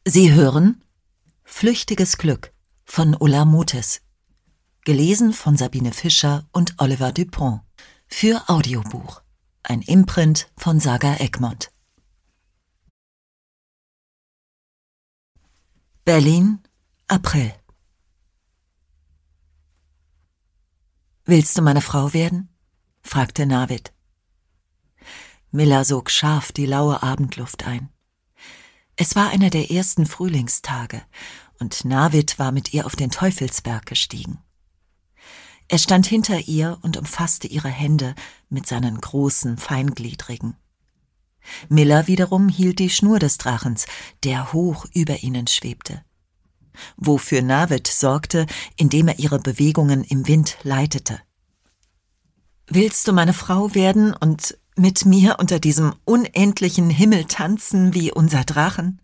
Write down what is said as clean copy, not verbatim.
Sie hören Flüchtiges Glück von Ulla Motes, gelesen von Sabine Fischer und Oliver Dupont, für Audiobuch, ein Imprint von Saga Egmont. Berlin, April. »Willst du meine Frau werden?« fragte Navid. Miller sog scharf die laue Abendluft ein. Es war einer der ersten Frühlingstage, und Navid war mit ihr auf den Teufelsberg gestiegen. Er stand hinter ihr und umfasste ihre Hände mit seinen großen, feingliedrigen. Miller wiederum hielt die Schnur des Drachens, der hoch über ihnen schwebte. Wofür Navid sorgte, indem er ihre Bewegungen im Wind leitete. »Willst du meine Frau werden und mit mir unter diesem unendlichen Himmel tanzen wie unser Drachen?«